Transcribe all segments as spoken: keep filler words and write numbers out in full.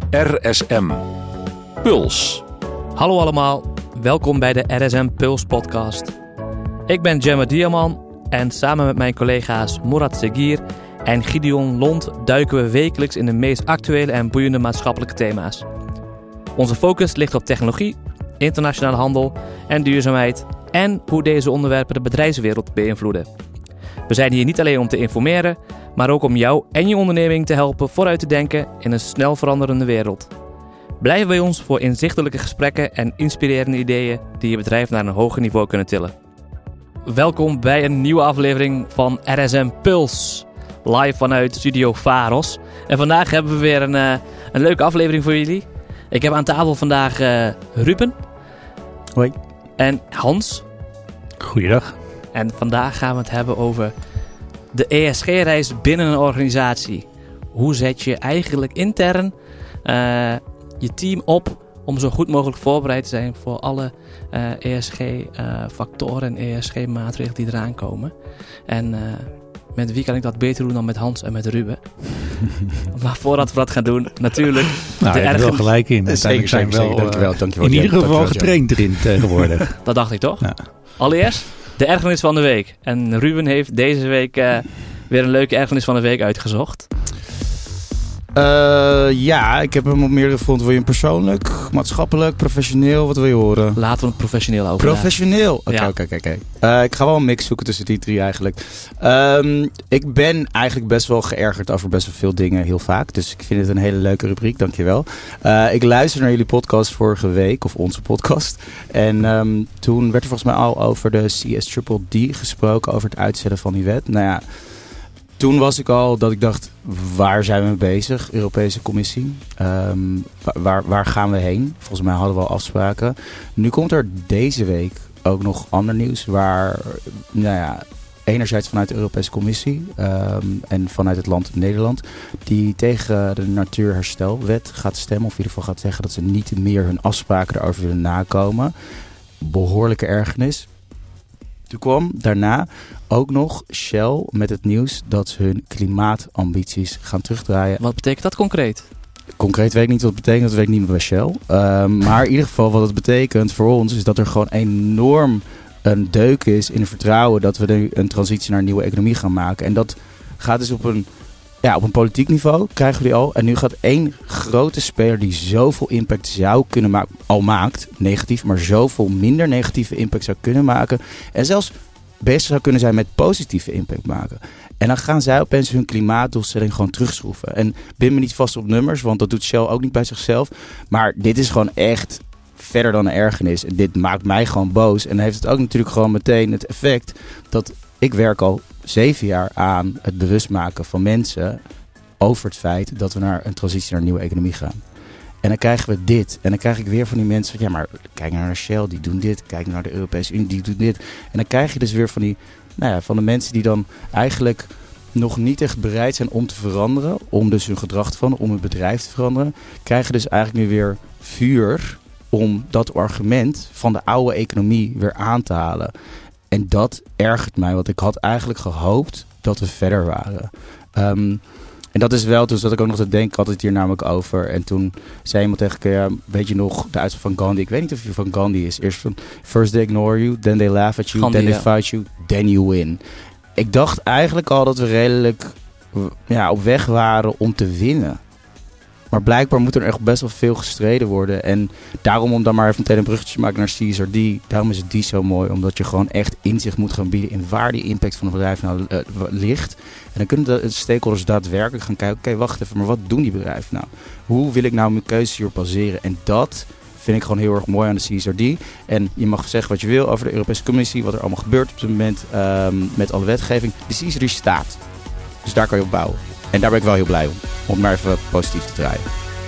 R S M Puls. Hallo allemaal, welkom bij de R S M Puls podcast. Ik ben Jemma Diaman en samen met mijn collega's Murat Segir en Gideon Lond duiken we wekelijks in de meest actuele en boeiende maatschappelijke thema's. Onze focus ligt op technologie, internationale handel en duurzaamheid en hoe deze onderwerpen de bedrijfswereld beïnvloeden. We zijn hier niet alleen om te informeren, maar ook om jou en je onderneming te helpen vooruit te denken in een snel veranderende wereld. Blijf bij ons voor inzichtelijke gesprekken en inspirerende ideeën die je bedrijf naar een hoger niveau kunnen tillen. Welkom bij een nieuwe aflevering van R S M Puls, live vanuit Studio Pharos. En vandaag hebben we weer een, uh, een leuke aflevering voor jullie. Ik heb aan tafel vandaag uh, Ruben. Hoi. En Hans. Goeiedag. En vandaag gaan we het hebben over de E S G-reis binnen een organisatie. Hoe zet je eigenlijk intern uh, je team op om zo goed mogelijk voorbereid te zijn voor alle uh, E S G-factoren uh, en E S G-maatregelen die eraan komen. En uh, met wie kan ik dat beter doen dan met Hans en met Ruben? Maar voordat we dat gaan doen, natuurlijk. Nou, de je hebt er wel gelijk in. Zeker, zijn zeker, wel, dankjewel, dankjewel. In ieder geval dankjewel, getraind erin tegenwoordig. Dat dacht ik toch? Ja. Allereerst de ergernis van de week. En Ruben heeft deze week uh, weer een leuke ergernis van de week uitgezocht. Uh, ja, ik heb hem op meerdere fronten. Wil je hem persoonlijk, maatschappelijk, professioneel? Wat wil je horen? Laten we het professioneel over. Professioneel? Oké, Ja. oké, oké. Ik ga wel een mix zoeken tussen die drie eigenlijk. Um, ik ben eigenlijk best wel geërgerd over best wel veel dingen heel vaak. Dus ik vind het een hele leuke rubriek, dankjewel. Uh, ik luister naar jullie podcast vorige week, of onze podcast. En um, toen werd er volgens mij al over de C S D D gesproken, over het uitzetten van die wet. Nou ja, toen was ik al dat ik dacht, waar zijn we mee bezig, Europese Commissie? Um, waar, waar gaan we heen? Volgens mij hadden we al afspraken. Nu komt er deze week ook nog ander nieuws waar, nou ja, enerzijds vanuit de Europese Commissie um, en vanuit het land Nederland, die tegen de Natuurherstelwet gaat stemmen, of in ieder geval gaat zeggen dat ze niet meer hun afspraken erover willen nakomen. Behoorlijke ergernis. Toen kwam daarna ook nog Shell met het nieuws dat ze hun klimaatambities gaan terugdraaien. Wat betekent dat concreet? Concreet weet ik niet wat het betekent, dat weet ik niet meer bij Shell. Um, maar in ieder geval wat het betekent voor ons is dat er gewoon enorm een deuk is in het vertrouwen dat we de, een transitie naar een nieuwe economie gaan maken. En dat gaat dus op een, ja, op een politiek niveau, krijgen we die al. En nu gaat één grote speler die zoveel impact zou kunnen maken, al maakt, negatief, maar zoveel minder negatieve impact zou kunnen maken. En zelfs bezig zou kunnen zijn met positieve impact maken. En dan gaan zij opeens hun klimaatdoelstelling gewoon terugschroeven. En bind me niet vast op nummers, want dat doet Shell ook niet bij zichzelf. Maar dit is gewoon echt verder dan een ergernis. En dit maakt mij gewoon boos. En dan heeft het ook natuurlijk gewoon meteen het effect dat ik werk al zeven jaar aan het bewustmaken van mensen over het feit dat we naar een transitie naar een nieuwe economie gaan. En dan krijgen we dit. En dan krijg ik weer van die mensen van, ja, maar kijk naar Shell, die doen dit. Kijk naar de Europese Unie, die doen dit. En dan krijg je dus weer van die, nou ja, van de mensen die dan eigenlijk nog niet echt bereid zijn om te veranderen. Om dus hun gedrag te veranderen, om hun bedrijf te veranderen. Krijgen dus eigenlijk nu weer vuur om dat argument van de oude economie weer aan te halen. En dat ergert mij, want ik had eigenlijk gehoopt dat we verder waren. Um, En dat is wel, toen zat ik ook nog te denken, had het hier namelijk over. En toen zei iemand tegen me, ja, weet je nog, de uitspraak van Gandhi. Ik weet niet of je van Gandhi is. Eerst van, first they ignore you, then they laugh at you, Gandhi, then they ja. fight you, then you win. Ik dacht eigenlijk al dat we redelijk ja, op weg waren om te winnen. Maar blijkbaar moet er echt best wel veel gestreden worden. En daarom, om dan maar even meteen een bruggetje te maken naar C S R D. Daarom is het die zo mooi. Omdat je gewoon echt inzicht moet gaan bieden in waar die impact van het bedrijf nou uh, ligt. En dan kunnen de stakeholders daadwerkelijk gaan kijken. Oké, okay, wacht even, maar wat doen die bedrijven nou? Hoe wil ik nou mijn keuzes hierop baseren? En dat vind ik gewoon heel erg mooi aan de C S R D. En je mag zeggen wat je wil over de Europese Commissie. Wat er allemaal gebeurt op dit moment um, met alle wetgeving. De C S R D staat. Dus daar kan je op bouwen. En daar ben ik wel heel blij om. Om het maar even positief te draaien.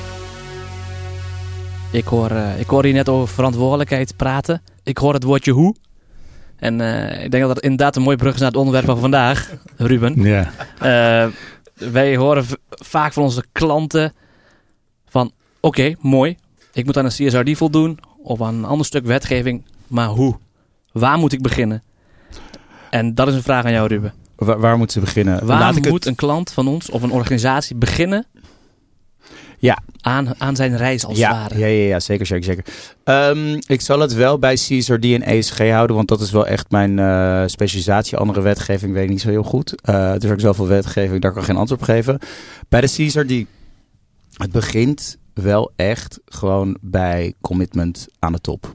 Ik hoor, uh, ik hoor hier net over verantwoordelijkheid praten. Ik hoor het woordje hoe. En uh, ik denk dat dat inderdaad een mooi brug is naar het onderwerp van vandaag, Ruben. Ja. Uh, wij horen v- vaak van onze klanten van, oké, okay, mooi. Ik moet aan een C S R D voldoen of aan een ander stuk wetgeving. Maar hoe? Waar moet ik beginnen? En dat is een vraag aan jou, Ruben. Waar, waar moeten ze beginnen? Waar Laat ik moet het... een klant van ons of een organisatie beginnen Ja. aan, aan zijn reis als het Ja, ware. ja, ja, ja, zeker, zeker, zeker. Um, ik zal het wel bij C S R D en E S G houden, want dat is wel echt mijn uh, specialisatie. Andere wetgeving weet ik niet zo heel goed. Uh, er is ook zoveel wetgeving, daar kan ik geen antwoord op geven. Bij de C S R D, het begint wel echt gewoon bij commitment aan de top.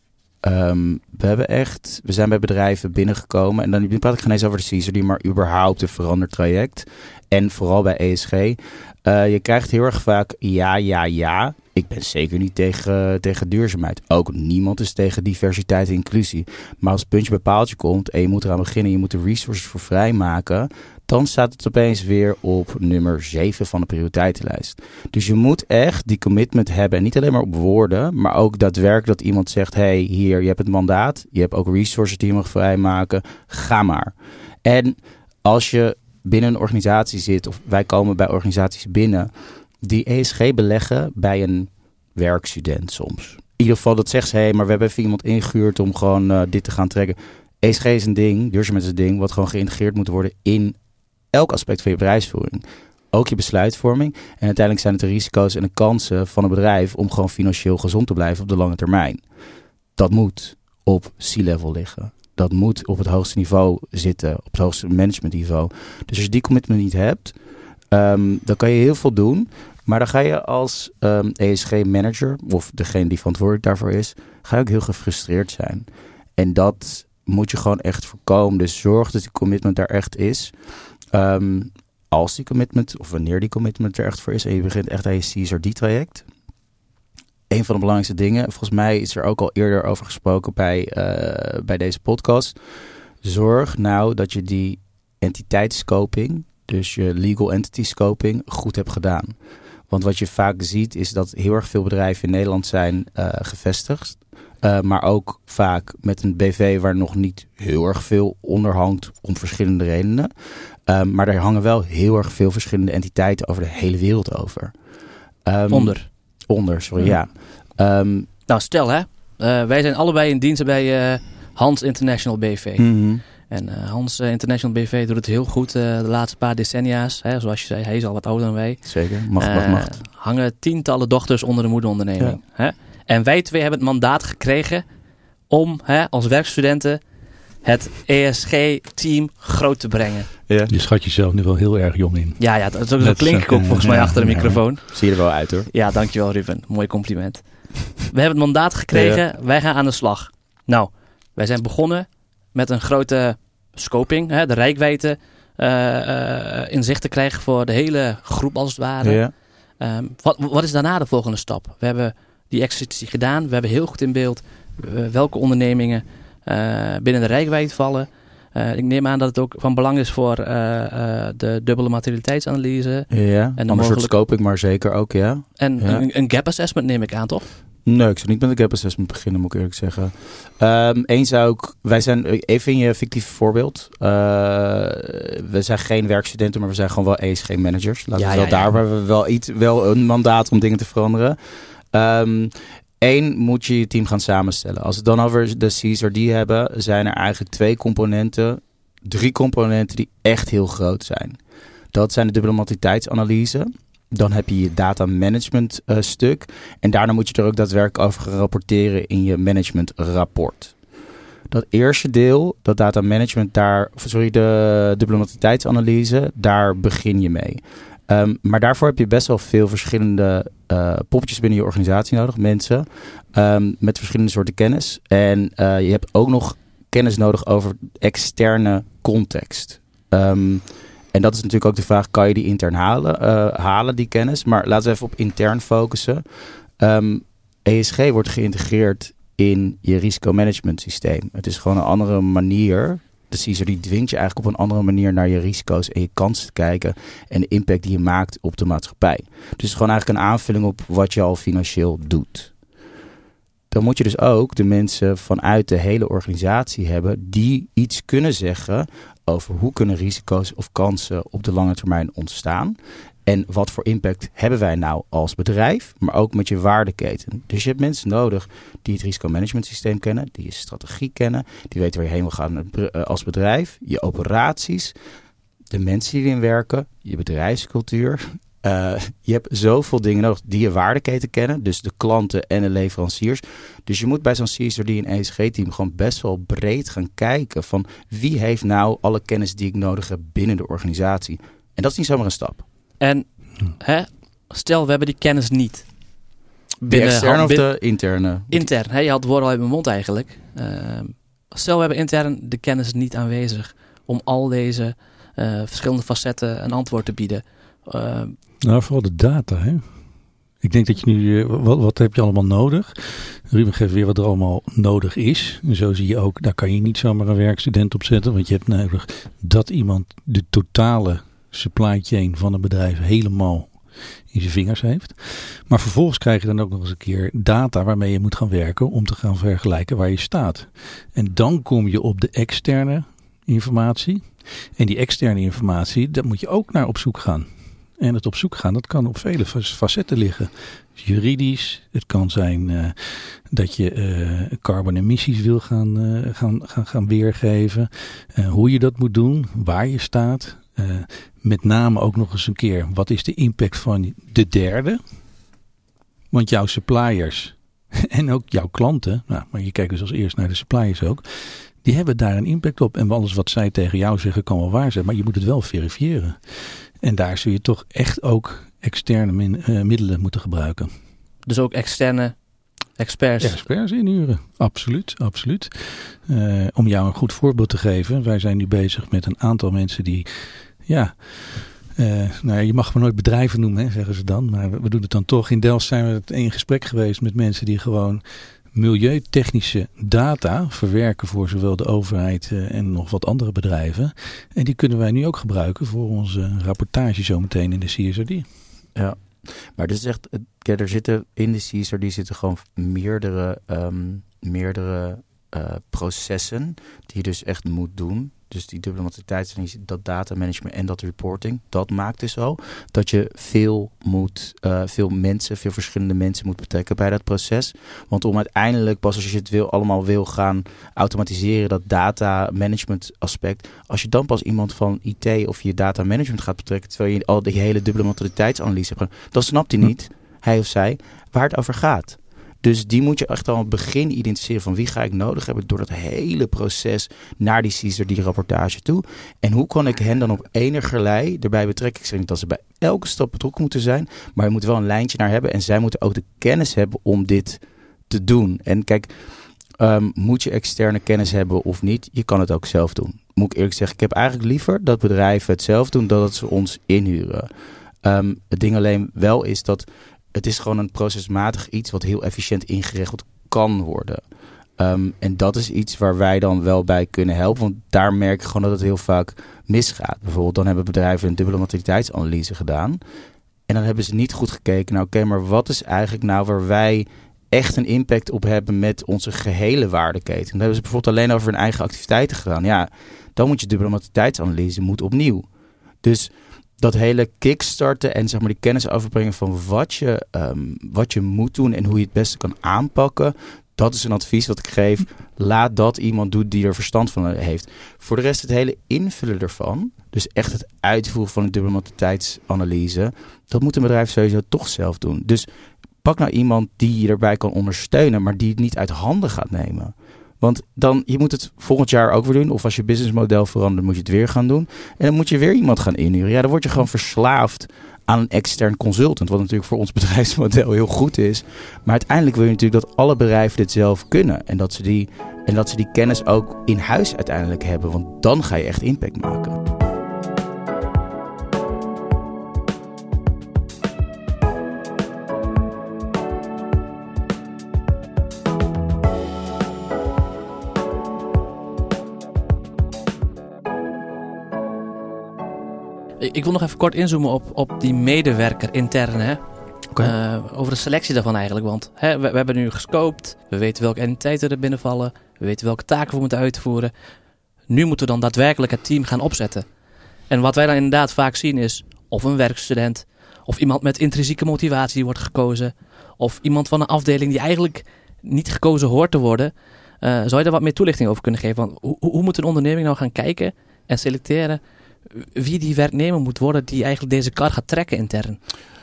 Um, we hebben echt, we zijn bij bedrijven binnengekomen en dan praat ik geen eens over de C S R D, maar überhaupt een veranderd traject. En vooral bij E S G. Uh, je krijgt heel erg vaak ja, ja, ja. Ik ben zeker niet tegen, tegen duurzaamheid. Ook niemand is tegen diversiteit en inclusie. Maar als het puntje bij paaltje komt en je moet eraan beginnen, je moet de resources voor vrijmaken, dan staat het opeens weer op nummer zeven van de prioriteitenlijst. Dus je moet echt die commitment hebben. En niet alleen maar op woorden, maar ook daadwerkelijk dat iemand zegt, hey, hier, je hebt het mandaat. Je hebt ook resources die je mag vrijmaken. Ga maar. En als je binnen een organisatie zit, of wij komen bij organisaties binnen, die E S G beleggen bij een werkstudent soms. In ieder geval dat zegt ze, hé, hey, maar we hebben even iemand ingehuurd om gewoon uh, dit te gaan trekken. E S G is een ding, duurzaamheid is een ding, wat gewoon geïntegreerd moet worden in elk aspect van je bedrijfsvoering. Ook je besluitvorming. En uiteindelijk zijn het de risico's en de kansen van een bedrijf om gewoon financieel gezond te blijven op de lange termijn. Dat moet op C-level liggen. Dat moet op het hoogste niveau zitten, op het hoogste managementniveau. Dus als je die commitment niet hebt, um, dan kan je heel veel doen. Maar dan ga je als um, E S G-manager, of degene die verantwoordelijk daarvoor is, ga je ook heel gefrustreerd zijn. En dat moet je gewoon echt voorkomen. Dus zorg dat die commitment daar echt is. Um, als die commitment, of wanneer die commitment er echt voor is en je begint echt aan je C S R D-traject. Een van de belangrijkste dingen, volgens mij is er ook al eerder over gesproken bij, uh, bij deze podcast. Zorg nou dat je die entiteitsscoping, dus je legal entity scoping, goed hebt gedaan. Want wat je vaak ziet is dat heel erg veel bedrijven in Nederland zijn uh, gevestigd. Uh, maar ook vaak met een B V waar nog niet heel erg veel onder hangt om verschillende redenen. Um, maar er hangen wel heel erg veel verschillende entiteiten over de hele wereld over. Um, Onder. Onder, sorry, ja. ja. Um, nou, stel hè. Uh, wij zijn allebei in dienst bij uh, Hans International B V. Mm-hmm. En uh, Hans uh, International B V doet het heel goed uh, de laatste paar decennia's. Hè, zoals je zei, hij is al wat ouder dan wij. Zeker, macht, macht, macht. Uh, hangen tientallen dochters onder de moederonderneming. Ja. Hè? En wij twee hebben het mandaat gekregen om hè, als werkstudenten het E S G-team groot te brengen. Ja. Je schat jezelf nu wel heel erg jong in. Ja, ja dat, dat, dat klink ik ook volgens mij ja, achter de ja, microfoon. Zie je er wel uit hoor. Ja, dankjewel Ruben. Mooi compliment. We hebben het mandaat gekregen. Ja. Wij gaan aan de slag. Nou, wij zijn begonnen met een grote scoping. Hè, de reikwijdte uh, uh, in zicht te krijgen voor de hele groep als het ware. Ja. Um, wat, wat is daarna de volgende stap? We hebben die exercitie gedaan. We hebben heel goed in beeld uh, welke ondernemingen uh, binnen de reikwijdte vallen. Uh, ik neem aan dat het ook van belang is voor uh, uh, de dubbele materialiteitsanalyse. Ja, en een soort scoping, maar zeker ook, ja. En ja. Een, een gap assessment neem ik aan, toch? Nee, ik zou niet met een gap assessment beginnen, moet ik eerlijk zeggen. Um, Eens zou ik, wij zijn, even in je fictieve voorbeeld. Uh, we zijn geen werkstudenten, maar we zijn gewoon wel E S G-managers. Laten ja, we wel ja, daar, ja. waar we wel, iets, wel een mandaat om dingen te veranderen. Um, Eén, moet je je team gaan samenstellen. Als we het dan over de C S R D hebben, zijn er eigenlijk twee componenten, drie componenten die echt heel groot zijn. Dat zijn de dubbele materialiteitsanalyse. Dan heb je je data management uh, stuk. En daarna moet je er ook daadwerkelijk over gaan rapporteren in je management rapport. Dat eerste deel, dat data management, daar, sorry, de dubbele materialiteitsanalyse, daar begin je mee. Um, maar daarvoor heb je best wel veel verschillende uh, poppetjes binnen je organisatie nodig. Mensen um, met verschillende soorten kennis. En uh, je hebt ook nog kennis nodig over externe context. Um, en dat is natuurlijk ook de vraag, kan je die intern halen, uh, halen die kennis? Maar laten we even op intern focussen. Um, E S G wordt geïntegreerd in je risicomanagement systeem. Het is gewoon een andere manier. De C S R D dwingt je eigenlijk op een andere manier naar je risico's en je kansen te kijken en de impact die je maakt op de maatschappij. Dus het is gewoon eigenlijk een aanvulling op wat je al financieel doet. Dan moet je dus ook de mensen vanuit de hele organisatie hebben die iets kunnen zeggen over hoe kunnen risico's of kansen op de lange termijn ontstaan. En wat voor impact hebben wij nou als bedrijf, maar ook met je waardeketen. Dus je hebt mensen nodig die het risicomanagementsysteem kennen, die je strategie kennen, die weten waar je heen wil gaan als bedrijf, je operaties, de mensen die erin werken, je bedrijfscultuur Uh, je hebt zoveel dingen nodig die je waardeketen kennen. Dus de klanten en de leveranciers. Dus je moet bij zo'n C S R D en E S G-team gewoon best wel breed gaan kijken van wie heeft nou alle kennis die ik nodig heb binnen de organisatie. En dat is niet zomaar een stap. En hè, stel we hebben die kennis niet. De externe of de interne? Intern. Hè, je had het woord al uit mijn mond eigenlijk. Uh, stel we hebben intern de kennis niet aanwezig om al deze uh, verschillende facetten een antwoord te bieden. Uh, nou, vooral de data, hè. Ik denk dat je nu, wat, wat heb je allemaal nodig? Ruben geeft weer wat er allemaal nodig is. En zo zie je ook, daar kan je niet zomaar een werkstudent op zetten. Want je hebt nodig dat iemand de totale supply chain van een bedrijf helemaal in zijn vingers heeft. Maar vervolgens krijg je dan ook nog eens een keer data waarmee je moet gaan werken om te gaan vergelijken waar je staat. En dan kom je op de externe informatie. En die externe informatie, daar moet je ook naar op zoek gaan. En het op zoek gaan, dat kan op vele facetten liggen. Juridisch, het kan zijn uh, dat je uh, carbon emissies wil gaan, uh, gaan, gaan, gaan weergeven. Uh, hoe je dat moet doen, waar je staat. Uh, met name ook nog eens een keer, wat is de impact van de derde? Want jouw suppliers en ook jouw klanten, nou, maar je kijkt dus als eerst naar de suppliers ook. Die hebben daar een impact op. En alles wat zij tegen jou zeggen kan wel waar zijn. Maar je moet het wel verifiëren. En daar zul je toch echt ook externe min, uh, middelen moeten gebruiken. Dus ook externe experts? Experts inhuren, absoluut. absoluut. Uh, om jou een goed voorbeeld te geven. Wij zijn nu bezig met een aantal mensen die... ja, uh, nou, je mag me nooit bedrijven noemen, hè, zeggen ze dan. Maar we doen het dan toch. In Delft zijn we in gesprek geweest met mensen die gewoon... milieutechnische data verwerken voor zowel de overheid uh, en nog wat andere bedrijven. En die kunnen wij nu ook gebruiken voor onze rapportage zometeen in de C S R D. Ja, maar dus echt, ja, er zitten in de C S R D zitten gewoon meerdere, um, meerdere uh, processen die je dus echt moet doen. Dus die dubbele maturiteitsanalyse, dat data management en dat reporting, dat maakt dus al dat je veel moet, uh, veel mensen, veel verschillende mensen moet betrekken bij dat proces. Want om uiteindelijk, pas als je het wil, allemaal wil gaan automatiseren, dat data management aspect, als je dan pas iemand van I T of je data management gaat betrekken, terwijl je al die hele dubbele maturiteitsanalyse hebt, dan snapt hij niet, hij of zij, waar het over gaat. Dus die moet je echt al aan het begin identificeren van wie ga ik nodig hebben door dat hele proces naar die C S R D-rapportage toe. En hoe kan ik hen dan op enigerlei erbij betrekken? Ik zeg niet dat ze bij elke stap betrokken moeten zijn, maar je moet wel een lijntje naar hebben en zij moeten ook de kennis hebben om dit te doen. En kijk, um, moet je externe kennis hebben of niet? Je kan het ook zelf doen. Moet ik eerlijk zeggen, ik heb eigenlijk liever dat bedrijven het zelf doen dan dat ze ons inhuren. Um, het ding alleen wel is dat het is gewoon een procesmatig iets wat heel efficiënt ingeregeld kan worden. Um, en dat is iets waar wij dan wel bij kunnen helpen. Want daar merk ik gewoon dat het heel vaak misgaat. Bijvoorbeeld dan hebben bedrijven een dubbele maturiteitsanalyse gedaan. En dan hebben ze niet goed gekeken. Nou oké, okay, maar wat is eigenlijk nou waar wij echt een impact op hebben met onze gehele waardeketen? Dan hebben ze bijvoorbeeld alleen over hun eigen activiteiten gedaan. Ja, dan moet je dubbele maturiteitsanalyse moet opnieuw. Dus dat hele kickstarten en zeg maar die kennis overbrengen van wat je, um, wat je moet doen en hoe je het beste kan aanpakken. Dat is een advies wat ik geef. Laat dat iemand doen die er verstand van heeft. Voor de rest het hele invullen ervan. Dus echt het uitvoeren van een dubbele maturiteitsanalyse. Dat moet een bedrijf sowieso toch zelf doen. Dus pak nou iemand die je erbij kan ondersteunen, maar die het niet uit handen gaat nemen. Want dan, je moet het volgend jaar ook weer doen. Of als je businessmodel verandert, moet je het weer gaan doen. En dan moet je weer iemand gaan inhuren. Ja, dan word je gewoon verslaafd aan een extern consultant. Wat natuurlijk voor ons bedrijfsmodel heel goed is. Maar uiteindelijk wil je natuurlijk dat alle bedrijven dit zelf kunnen. En dat ze die, en dat ze die kennis ook in huis uiteindelijk hebben. Want dan ga je echt impact maken. Ik wil nog even kort inzoomen op, op die medewerker intern. Hè? Okay. Uh, over de selectie daarvan eigenlijk. Want hè, we, we hebben nu gescoped. We weten welke entiteiten er binnenvallen. We weten welke taken we moeten uitvoeren. Nu moeten we dan daadwerkelijk het team gaan opzetten. En wat wij dan inderdaad vaak zien is of een werkstudent, of iemand met intrinsieke motivatie wordt gekozen, of iemand van een afdeling die eigenlijk niet gekozen hoort te worden. Uh, zou je daar wat meer toelichting over kunnen geven? Want hoe, hoe moet een onderneming nou gaan kijken en selecteren wie die werknemer moet worden die eigenlijk deze kar gaat trekken intern?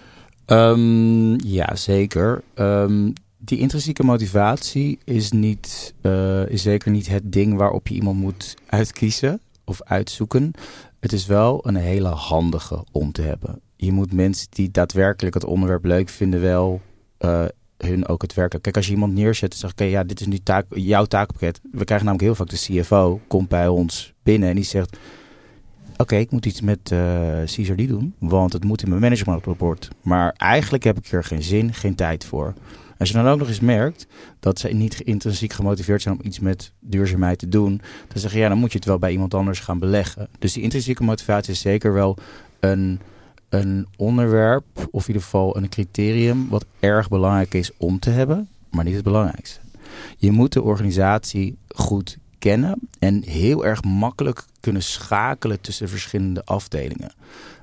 Um, ja, zeker. Um, die intrinsieke motivatie is, niet, uh, is zeker niet het ding waarop je iemand moet uitkiezen of uitzoeken. Het is wel een hele handige om te hebben. Je moet mensen die daadwerkelijk het onderwerp leuk vinden wel uh, hun ook het werken. Kijk, als je iemand neerzet en zegt, oké, okay, ja, dit is nu taak, jouw taakpakket. We krijgen namelijk heel vaak de C F O, komt bij ons binnen en die zegt, oké, okay, ik moet iets met uh, C S R D doen, want het moet in mijn managementrapport. Maar eigenlijk heb ik er geen zin, geen tijd voor. Als je dan ook nog eens merkt dat ze niet intrinsiek gemotiveerd zijn om iets met duurzaamheid te doen, dan zeg je, ja, dan moet je het wel bij iemand anders gaan beleggen. Dus die intrinsieke motivatie is zeker wel een, een onderwerp, of in ieder geval een criterium, wat erg belangrijk is om te hebben, maar niet het belangrijkste. Je moet de organisatie goed kennen en heel erg makkelijk kunnen schakelen tussen verschillende afdelingen.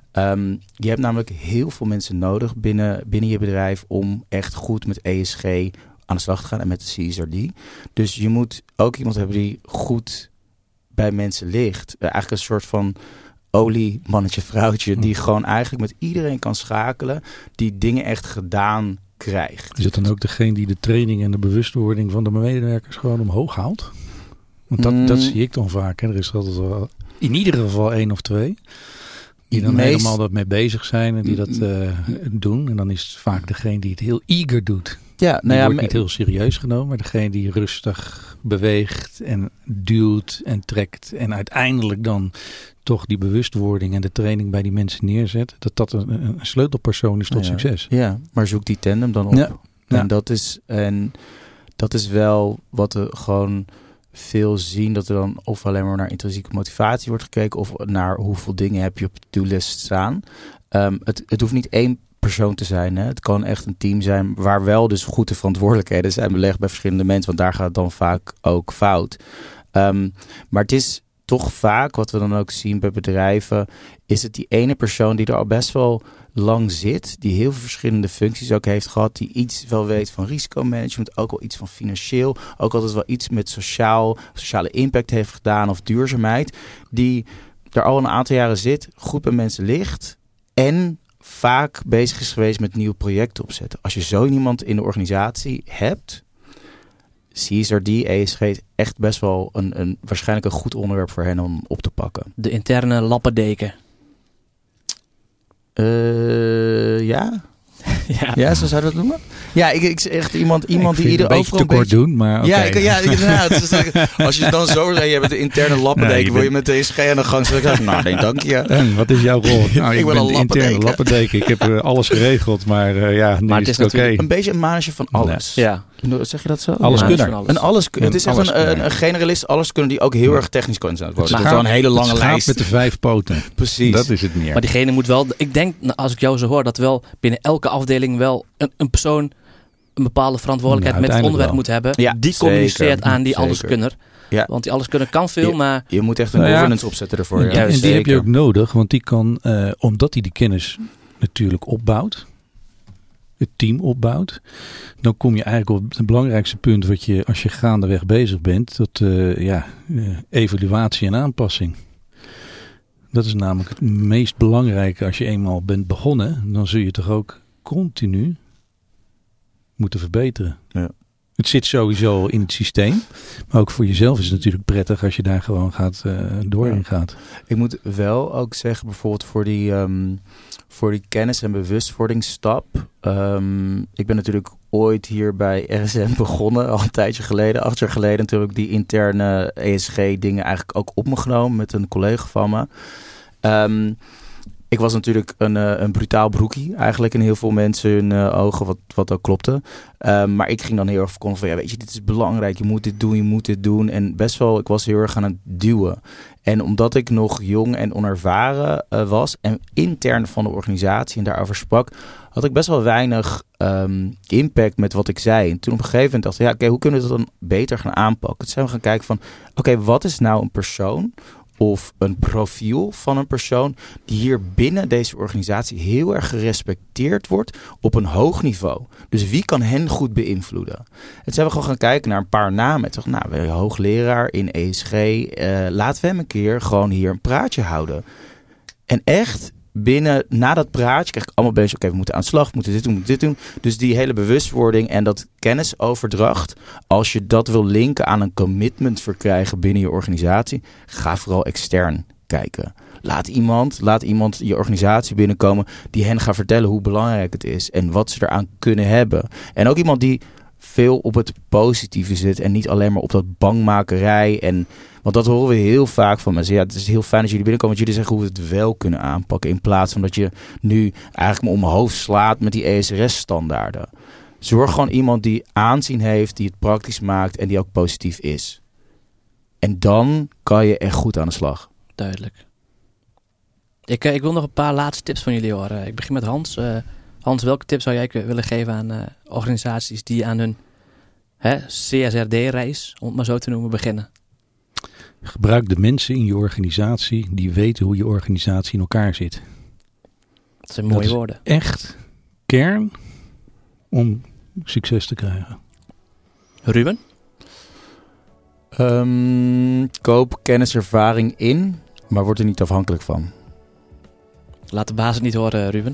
Um, je hebt namelijk heel veel mensen nodig binnen, binnen je bedrijf om echt goed met E S G aan de slag te gaan en met de C S R D. Dus je moet ook iemand hebben die goed bij mensen ligt. Uh, eigenlijk een soort van oliemannetje vrouwtje die gewoon eigenlijk met iedereen kan schakelen, die dingen echt gedaan krijgt. Is het dan ook degene die de training en de bewustwording van de medewerkers gewoon omhoog haalt? Want dat, mm. dat zie ik dan vaak. Hè. Er is altijd wel in ieder geval één of twee die dan Meest... helemaal dat mee bezig zijn en die dat uh, doen. En dan is het vaak degene die het heel eager doet. Ja, nou die ja, wordt me... niet heel serieus genomen, maar degene die rustig beweegt en duwt en trekt en uiteindelijk dan toch die bewustwording en de training bij die mensen neerzet, dat dat een, een sleutelpersoon is tot ja, succes. Ja, maar zoek die tandem dan op. Ja. En, ja. dat is, en dat is wel wat we gewoon veel zien, dat er dan of alleen maar naar intrinsieke motivatie wordt gekeken of naar hoeveel dingen heb je op de to-list staan. Um, het, het hoeft niet één persoon te zijn. Hè? Het kan echt een team zijn waar wel dus goed de verantwoordelijkheden zijn belegd bij verschillende mensen, want daar gaat het dan vaak ook fout. Um, maar het is toch vaak, wat we dan ook zien bij bedrijven, is het die ene persoon die er al best wel lang zit, die heel veel verschillende functies ook heeft gehad, die iets wel weet van risicomanagement, ook wel iets van financieel, ook altijd wel iets met sociaal, sociale impact heeft gedaan of duurzaamheid, die er al een aantal jaren zit, goed bij mensen ligt en vaak bezig is geweest met nieuwe projecten opzetten. Als je zo iemand in de organisatie hebt, C S R D, E S G is echt best wel een, een waarschijnlijk een goed onderwerp voor hen om op te pakken. De interne lappendeken. Uh, ja. ja. Ja, zo zou je dat noemen? Ja, ik, ik echt iemand, iemand ik die ieder overal een beetje te kort doen, maar okay. Ja, ik, ja, ik, nou, het is, als je dan zo zegt, je bent de interne lappendeken, nee, wil je met de E S G aan de gang zeggen? Nou, nee, dank je. En wat is jouw rol? Nou, ik, ik ben, ben een de interne lappendeken. Ik heb uh, alles geregeld, maar uh, ja, nu maar het is het oké. Okay. Een beetje een manager van alles. Ja. Zeg je dat zo? Alles ja, kunnen. Alles. Een alles, het is echt een, een, een generalist, alles kunnen die ook heel ja. erg technisch kunnen zijn. Het wordt wel een hele lange het lijst. met de vijf poten. Precies. Dat is het meer. Maar diegene moet wel, ik denk, als ik jou zo hoor, dat wel binnen elke afdeling wel een, een persoon een bepaalde verantwoordelijkheid ja, met het onderwerp wel. moet hebben. Ja, die zeker. communiceert aan die alleskunner. Ja. Want die alleskunner kan veel, je, maar... Je moet echt een nou governance ja. opzetten ervoor. Ja. Ja, en die zeker. heb je ook nodig, want die kan, uh, omdat hij die kennis natuurlijk opbouwt, het team opbouwt, dan kom je eigenlijk op het belangrijkste punt wat je, als je gaandeweg bezig bent, tot uh, ja, uh, evaluatie en aanpassing. Dat is namelijk het meest belangrijke. Als je eenmaal bent begonnen, dan zul je toch ook continu moeten verbeteren. Ja. Het zit sowieso in het systeem, maar ook voor jezelf is het natuurlijk prettig als je daar gewoon gaat, uh, door in gaat. Ik moet wel ook zeggen, bijvoorbeeld voor die, um, voor die kennis- en bewustwordingsstap. Um, ik ben natuurlijk ooit hier bij R S M begonnen, al een tijdje geleden, acht jaar geleden. Natuurlijk die interne E S G dingen eigenlijk ook op me genomen met een collega van me. Um, Ik was natuurlijk een, uh, een brutaal broekie eigenlijk in heel veel mensen hun uh, ogen, wat, wat ook klopte. Um, maar ik ging dan heel erg verkondigen van, ja, weet je, dit is belangrijk, je moet dit doen, je moet dit doen. En best wel, ik was heel erg aan het duwen. En omdat ik nog jong en onervaren uh, was en intern van de organisatie en daarover sprak, had ik best wel weinig um, impact met wat ik zei. En toen op een gegeven moment dacht ik, ja, oké, okay, hoe kunnen we dat dan beter gaan aanpakken? Toen zijn we gaan kijken van, oké, okay, wat is nou een persoon of een profiel van een persoon die hier binnen deze organisatie heel erg gerespecteerd wordt op een hoog niveau. Dus wie kan hen goed beïnvloeden? En zijn we gewoon gaan kijken naar een paar namen. En toen, nou, we hoogleraar in E S G. Uh, laten we hem een keer gewoon hier een praatje houden. En echt, binnen, na dat praatje krijg ik allemaal bezig. Oké, okay, we moeten aan de slag, we moeten dit doen, we moeten dit doen. Dus die hele bewustwording en dat kennisoverdracht. Als je dat wil linken aan een commitment verkrijgen binnen je organisatie. Ga vooral extern kijken. Laat iemand, laat iemand je organisatie binnenkomen die hen gaat vertellen hoe belangrijk het is. En wat ze eraan kunnen hebben. En ook iemand die veel op het positieve zit. En niet alleen maar op dat bangmakerij. En, want dat horen we heel vaak van mensen. Ja, het is heel fijn dat jullie binnenkomen. Want jullie zeggen hoe we het wel kunnen aanpakken. In plaats van dat je nu eigenlijk me om mijn hoofd slaat met die E S R S-standaarden. Zorg gewoon iemand die aanzien heeft. Die het praktisch maakt. En die ook positief is. En dan kan je echt goed aan de slag. Duidelijk. Ik, ik wil nog een paar laatste tips van jullie horen. Ik begin met Hans. Uh, Hans, welke tips zou jij willen geven aan uh, organisaties die aan hun hè, C S R D-reis, om het maar zo te noemen, beginnen? Gebruik de mensen in je organisatie die weten hoe je organisatie in elkaar zit. Dat zijn mooie dat woorden. Is echt kern om succes te krijgen. Ruben? Um, koop kenniservaring in, maar word er niet afhankelijk van. Laat de baas het niet horen, Ruben.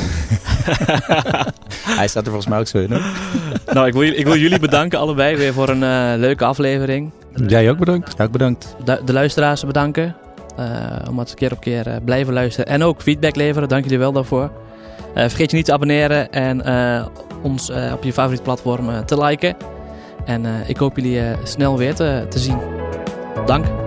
Hij staat er volgens mij ook zo in. Hè? Nou, ik wil, ik wil jullie bedanken allebei weer voor een uh, leuke aflevering. Jij ook bedankt. Ja, ook bedankt. De, de luisteraars bedanken. Uh, om het keer op keer uh, blijven luisteren. En ook feedback leveren. Dank jullie wel daarvoor. Uh, vergeet je niet te abonneren. En uh, ons uh, op je favoriete platform uh, te liken. En uh, ik hoop jullie uh, snel weer te, te zien. Dank.